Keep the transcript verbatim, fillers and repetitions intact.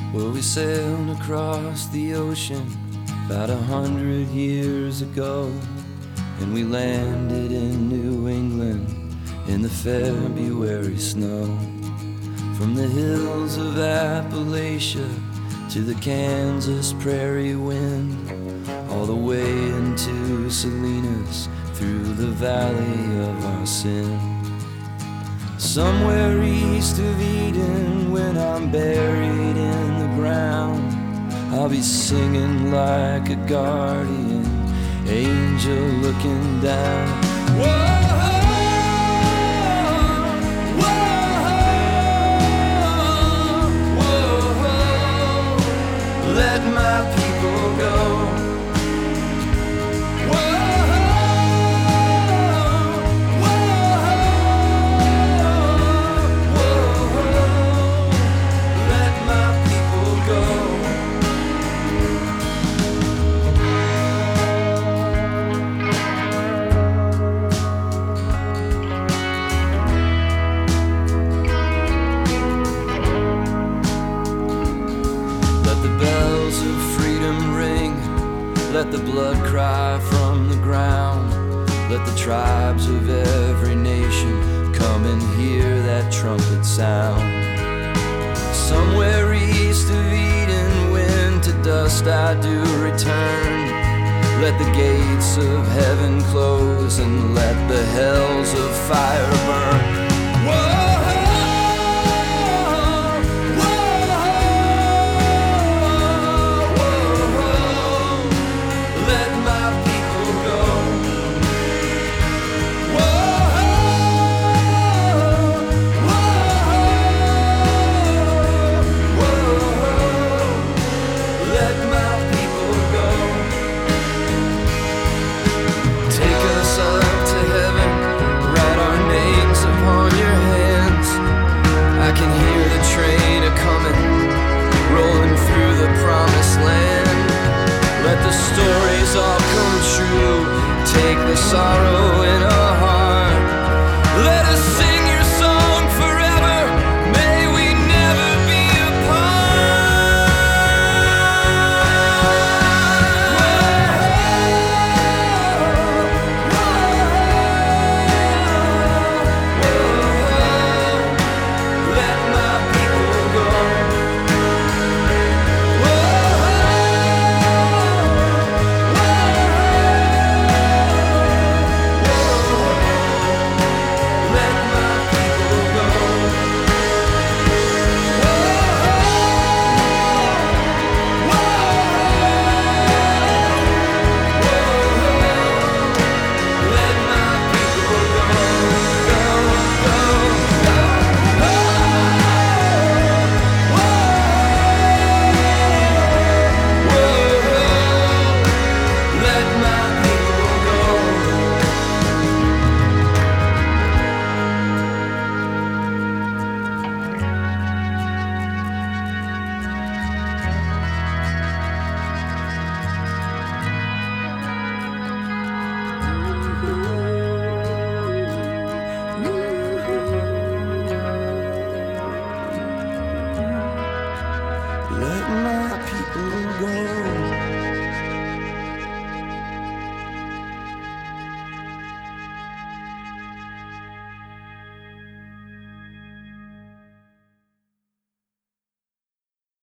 Well, we sailed across the ocean about a hundred years ago, and we landed in New England in the February snow. From the hills of Appalachia to the Kansas prairie wind, all the way into Salinas through the valley of our sin. Somewhere east of Eden, when I'm buried in the ground, I'll be singing like a guardian angel looking down. Whoa, whoa, whoa, let my people go. Let the blood cry from the ground. Let the tribes of every nation come and hear that trumpet sound. Somewhere east of Eden, when to dust I do return, let the gates of heaven close and let the hells of fire burn. Whoa! Let the stories all come true. Take the sorrow in our